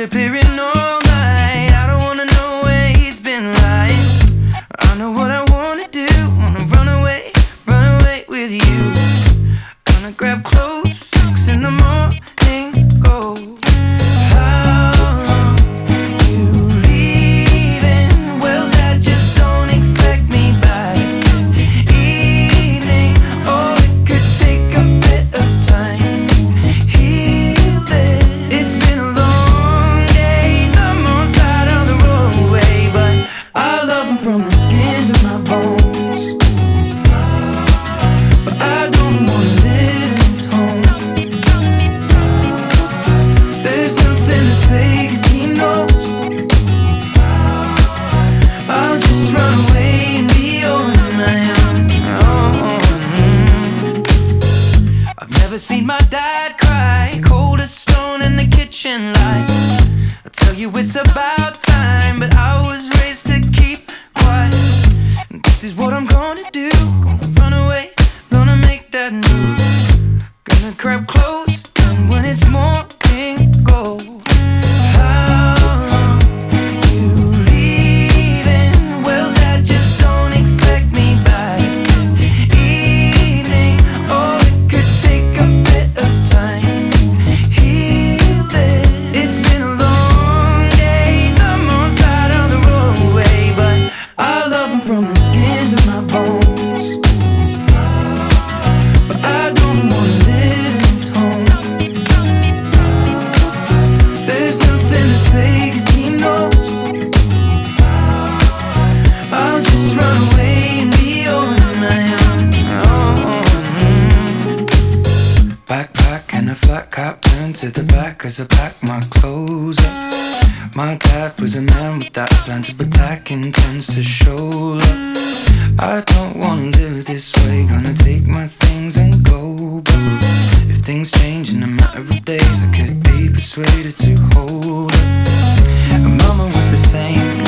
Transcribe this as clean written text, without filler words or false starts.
disappearing all night. I don't wanna know where he's been lying. I know what I wanna do. Wanna run away with you. Gonna grab clothes, 6 in the morning, go. How you leaving? Well, Dad, just don't expect me back this evening. Oh, it could take a bit of time to heal this. It's been a long day, the moon's out of the roadway, but I love him from the skin to my bones. But I don't wanna live in his home. There's nothing to say 'cause he knows. I'll just run away and be on my own. I've never seen my dad cry, cold as stone in the kitchen light. I tell you it's about time, but I was raised to keep quiet. And this is what I'm gonna do. Gonna run away, gonna make that move. Gonna grab close, and when it's morning, go. How you leaving? Well, Dad, just don't expect me back this evening. Oh, it could take a bit of time to heal this. It's been a long day, the moon's out on the roadway, but I love him from the skin to my bones. But I don't wanna live in his home. There's nothing to say 'cause he knows. I'll just run away and be on my own. Backpack and a flat cap turned to the back as I pack my clothes up. My dad was a man with that plans, but tacking tends to shoulder. I don't wanna live this way, gonna take my things and go. But if things change in a matter of days, I could be persuaded to hold her. And Mama was the same.